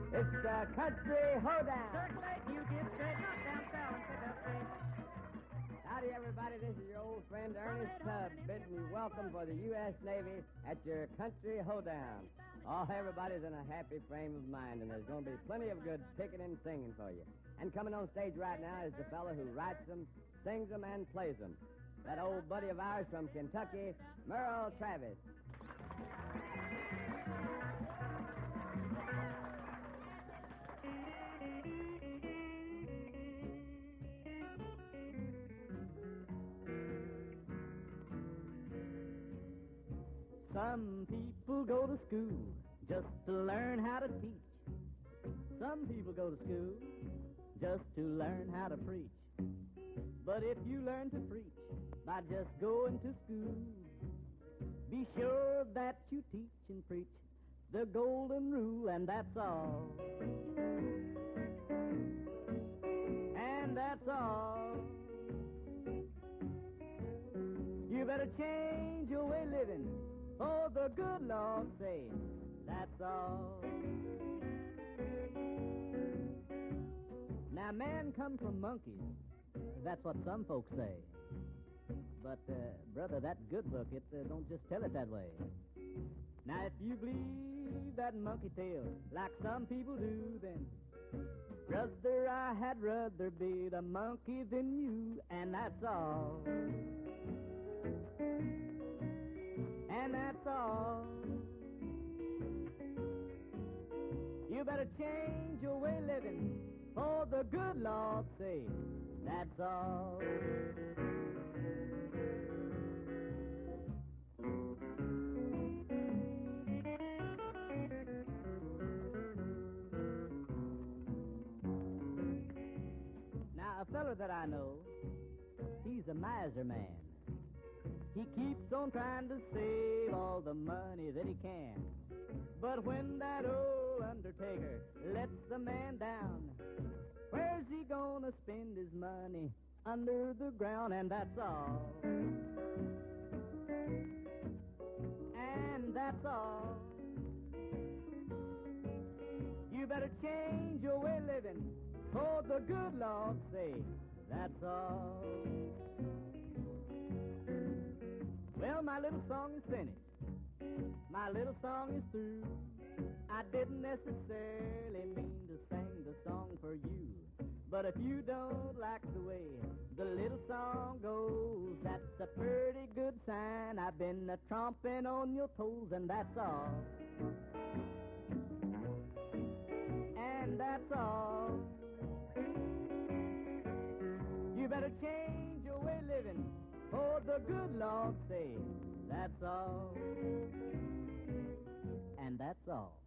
It's the Country Hoedown. Circulate, you get straighten up down south and sit up straight. Howdy, everybody. This is your old friend Ernest Tubbs bidding you welcome for the U.S. Navy at your Country Hoedown. Oh, everybody's in a happy frame of mind, and there's going to be plenty of good picking and singing for you. And coming on stage right now is the fellow who writes them, sings them, and plays them. That old buddy of ours from Kentucky, Merle Travis. Some people go to school just to learn how to teach. Some people go to school just to learn how to preach. But if you learn to preach by just going to school, be sure that you teach and preach the golden rule, and that's all. And that's all. You better change your way of living. Oh, the good Lord say, that's all. Now, man come from monkeys. That's what some folks say. But, brother, that good book, it don't just tell it that way. Now, if you believe that monkey tale like some people do, then, brother, I had rather be the monkey than you, and that's all. And that's all. You better change your way of living, for the good Lord say, that's all. Now, a feller that I know, he's a miser man. He keeps on trying to save all the money that he can. But when that old undertaker lets the man down, where's he gonna spend his money? Under the ground, and that's all. And that's all. You better change your way of living, for the good Lord say, that's all. Well, my little song is finished. My little song is through. I didn't necessarily mean to sing the song for you. But if you don't like the way the little song goes, that's a pretty good sign. I've been tromping on your toes, and that's all. And that's all. You better change your way of living, for the good Lord say, that's all. And that's all.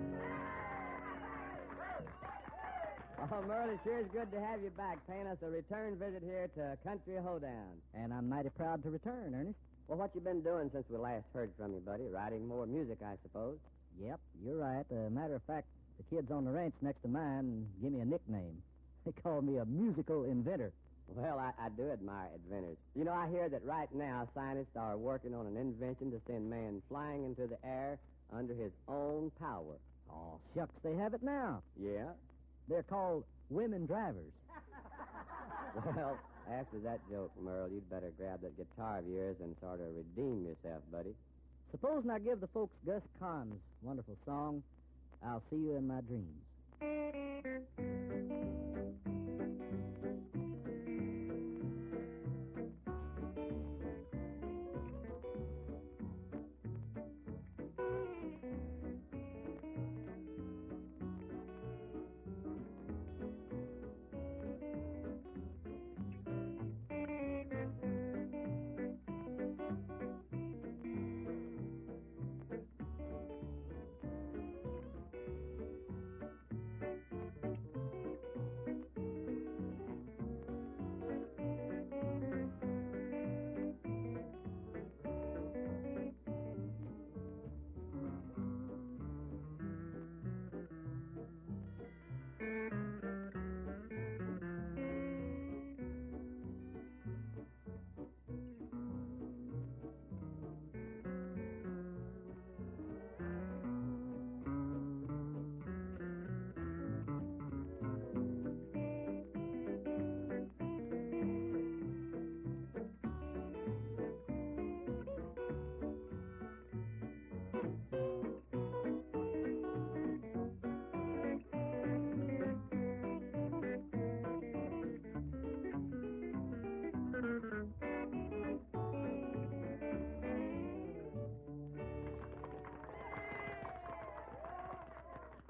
Oh, Merle, it sure is good to have you back, paying us a return visit here to Country Hoedown. And I'm mighty proud to return, Ernest. Well, what you been doing since we last heard from you, buddy? Writing more music, I suppose. Yep, you're right. Matter of fact, the kids on the ranch next to mine give me a nickname. They call me a musical inventor. Well, I do admire inventors. You know, I hear that right now scientists are working on an invention to send man flying into the air under his own power. Oh, shucks, they have it now. Yeah? They're called women drivers. Well, after that joke, Merle, you'd better grab that guitar of yours and sort of redeem yourself, buddy. Supposing I give the folks Gus Kahn's wonderful song, I'll See You in My Dreams.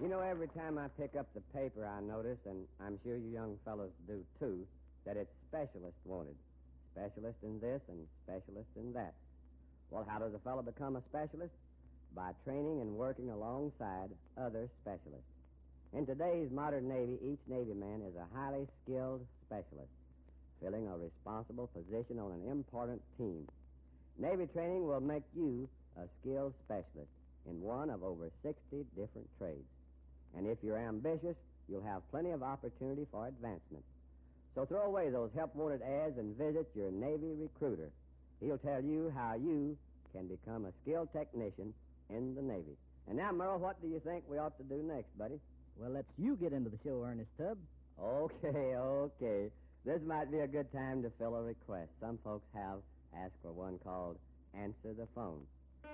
You know, every time I pick up the paper, I notice, and I'm sure you young fellows do too, that it's specialist wanted. Specialist in this and specialist in that. Well, how does a fellow become a specialist? By training and working alongside other specialists. In today's modern Navy, each Navy man is a highly skilled specialist, filling a responsible position on an important team. Navy training will make you a skilled specialist in one of over 60 different trades. And if you're ambitious, you'll have plenty of opportunity for advancement. So throw away those help-wanted ads and visit your Navy recruiter. He'll tell you how you can become a skilled technician in the Navy. And now, Merle, what do you think we ought to do next, buddy? Well, let's you get into the show, Ernest Tubb. Okay. This might be a good time to fill a request. Some folks have asked for one called Answer the Phone.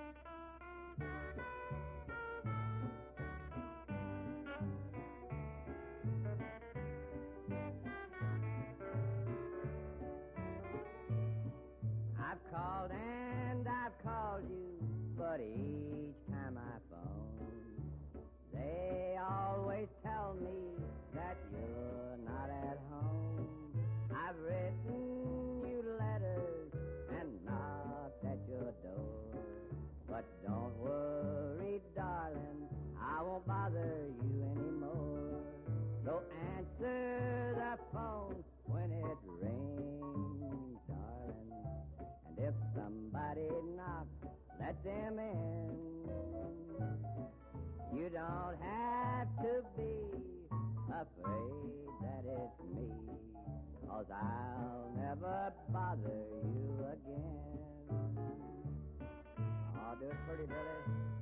I've called and I've called you, but each time I phone, they always tell me that you're not at home. I've written you letters and knocked at your door, but don't worry, darling, I won't bother you anymore. So answer the phone when it rings, darling. And if somebody knocks, let them in. You don't have to be afraid that it's me, 'cause I'll never bother you again. Oh, do it pretty, Billy.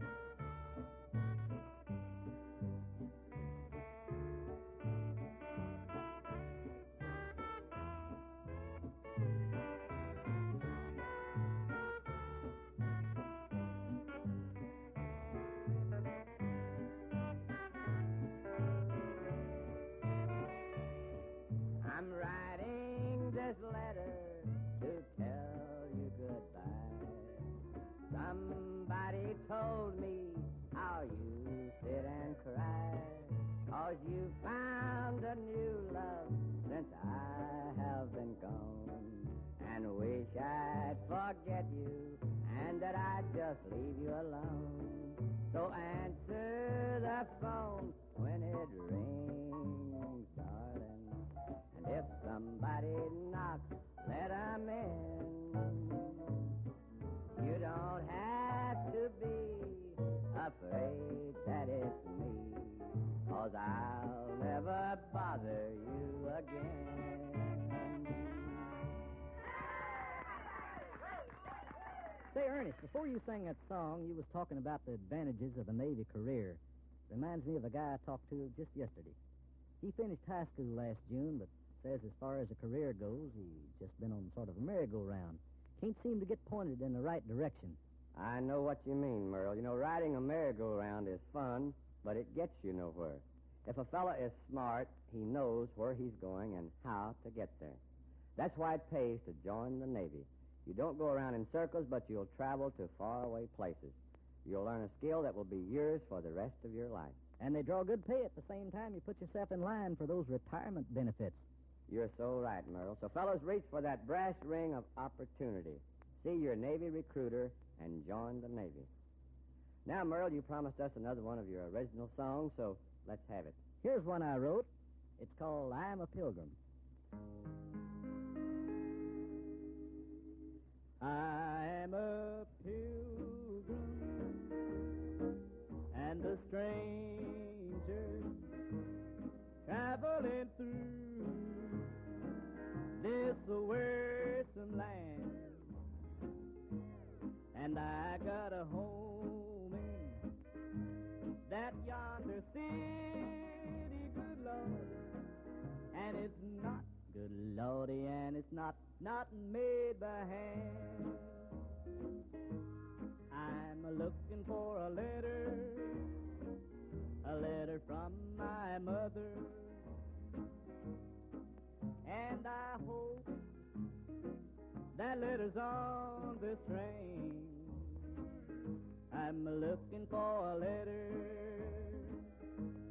I'm writing this letter to tell you goodbye. Somebody told me how you sit and cry, 'cause you found a new love since I have been gone, and wish I'd forget you and that I'd just leave you alone. So answer the phone when it rings, darling. And if somebody knocks, let 'em in. You don't have to be afraid that it's me, 'cause I'll never bother you again. Say, Ernest, before you sang that song, you was talking about the advantages of a Navy career. Reminds me of a guy I talked to just yesterday. He finished high school last June, but says as far as a career goes, he's just been on sort of a merry-go-round. Can't seem to get pointed in the right direction. I know what you mean, Merle. You know, riding a merry-go-round is fun, but it gets you nowhere. If a fella is smart, he knows where he's going and how to get there. That's why it pays to join the Navy. You don't go around in circles, but you'll travel to faraway places. You'll learn a skill that will be yours for the rest of your life. And they draw good pay at the same time you put yourself in line for those retirement benefits. You're so right, Merle. So, fellows, reach for that brass ring of opportunity. See your Navy recruiter and join the Navy. Now, Merle, you promised us another one of your original songs, so let's have it. Here's one I wrote. It's called I'm a Pilgrim. I'm a pilgrim and a stranger traveling through this wearisome land, and I got a home in that yonder city, good Lord, and it's not, good Lordy, and it's not made by hand. I'm looking for a letter from my mother, and I hope that letter's on this train. I'm looking for a letter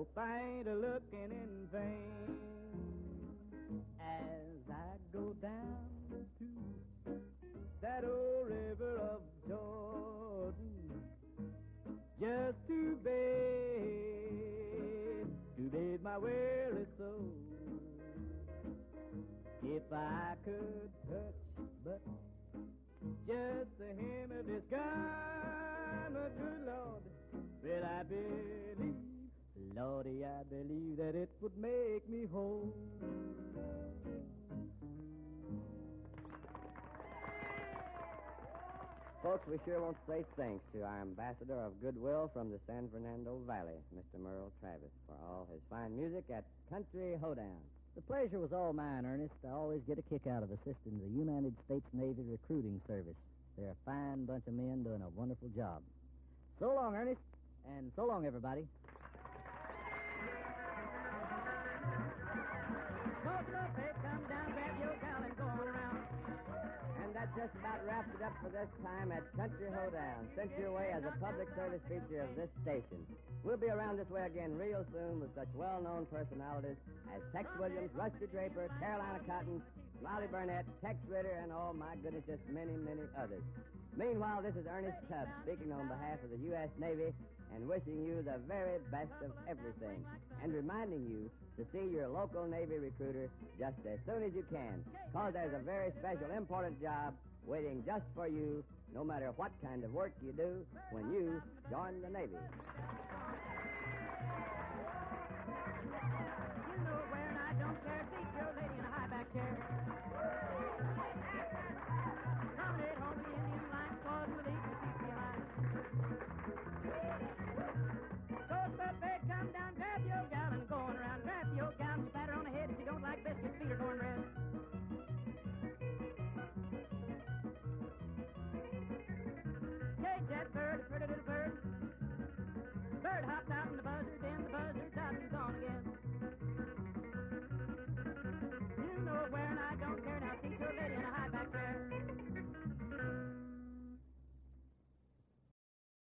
So faint a looking in vain as I go down to that old river of Jordan, just to bathe my weary soul. If I could touch but just the hem of his garment, good Lord, well, I believe, Lordy, I believe that it would make me whole. Folks, we sure want to say thanks to our ambassador of goodwill from the San Fernando Valley, Mr. Merle Travis, for all his fine music at Country Hoedown. The pleasure was all mine, Ernest. I always get a kick out of assisting the United States Navy Recruiting Service. They're a fine bunch of men doing a wonderful job. So long, Ernest, and so long, everybody. Smoke up, hey, come down, grab your gal and go on around. And that just about wraps it up for this time at Country Hoedown, sent your way as a public service feature of this station. We'll be around this way again real soon with such well-known personalities as Tex Williams, Rusty Draper, Carolina Cotton, Smiley Burnett, Tex Ritter, and oh my goodness, just many, many others. Meanwhile, this is Ernest Tubbs speaking on behalf of the U.S. Navy and wishing you the very best of everything and reminding you to see your local Navy recruiter just as soon as you can, because there's a very special, important job waiting just for you, no matter what kind of work you do when you join the Navy. You know where, and I don't care. Seek your lady in a high back chair.